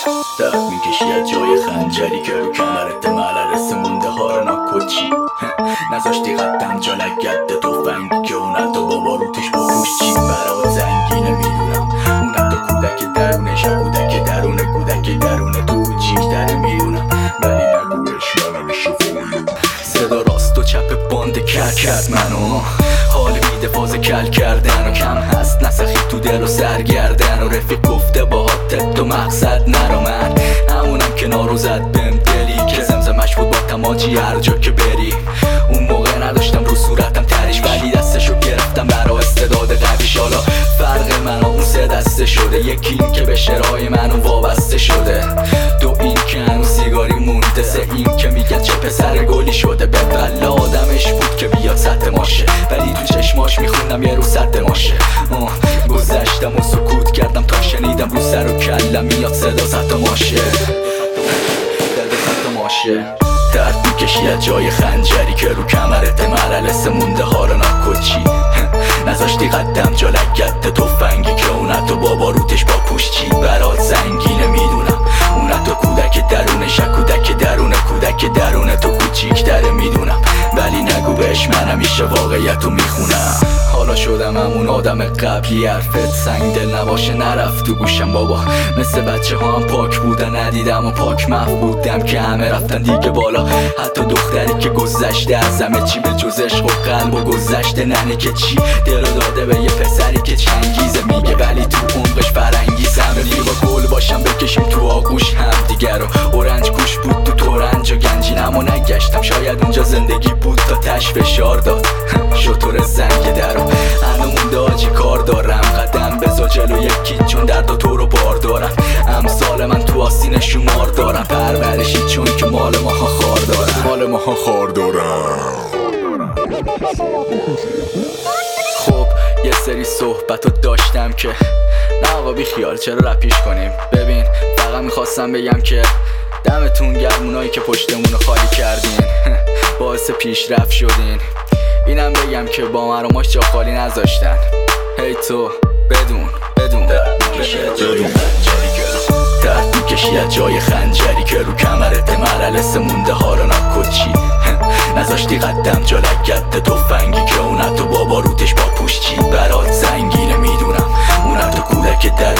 درد میکشی از جای خنجری که رو کمرت ملرس مونده هارنا کچی نذاشتی قدم جا لگد توفنگی که اون تو بابا روتش با پوشچی برات زنگینه میدونم اون تو کودک درونش کودک درونه کودک درونه تو کوچیک داره میدونم ولی نگوش من میشه صدا راست و چپ باند کرد منو حال میده فاز کل کردن و کم هست نسخی تو دل و سرگردن و رفیق گفته با حادت تو مقصد نرو من همونم کنارو زد بهم دلی که زمزمش بود با تماجی هر جا که بری اون موقع نداشتم رو صورتم تریش ولی دستشو گرفتم برا استعداد قویش حالا فرق من و اون سه دسته شده یکی این که به شرای منو وابسته شده دو این که هنو سیگاری مونده سه این که میگن چه پسر گلی شده به بله آدمش بود که بیاد سطح ماشه ولی تو چشماش میخوندم یه رو سطح ماشه گذشتم و سکوت کردم تا شنیدم رو سر و کلم میاد صدا سطح ماشه درد میکشی از جای خنجری که رو کمرت ملرس مونده هارنا کچی نذاشتی قدم جا لگد توفنگی که اون تو بابا روتش با پوشچی برات زنگینه میدونم اون تو کودک درونش کودک درونه کودک درونه تو کوچیک داره میدونم ولی نگو بهش من همیشه واقعیتو میخونم حالا شدم همون آدم قبلی حرفت سنگ دل نباشه نرفت تو گوشم بابا مثل بچه ها هم پاک بودن ندیدم و پاک محو بودم که همه رفتن دیگه بالا حتی دختری که گذشته از همه چی به جز عشق و قلب و گذشته ننه که چی دلو داده به یه پسری که چنگیزه میگه ولی تو عمقش فرنگیزم دیگه با گل باشم بکشیم تو آغوش هم دیگر رو اورنج گوش بود تو تورنج و گنجینم و نگشتم شاید اونجا زندگی بود تا تش فشار داد شطور زنگ درو هنو مونده آجی کار دارم قدم بزا جلو یکی چون درد تو رو بار دارم امثال من تو آستین شمار دارم پرورشی چون که مال ماها خار دارم خب یه سری صحبتو داشتم که نه آقا بی خیال چرا رپیش کنیم ببین فقط میخواستم بگم که دمتون گرم اونایی که پشتمونو خالی کردین باعث پیشرفت شدین اینم بگم که با مراماش جا خالی نذاشتن هی تو بدون درد میکشی از جای خنجری که رو کمرت ملرس مونده هارنا کچی نذاشتی قدم جا لگد توفنگی که اون تو بابا روتش با پوشچی برات زنگینه میدونم اون تو کودک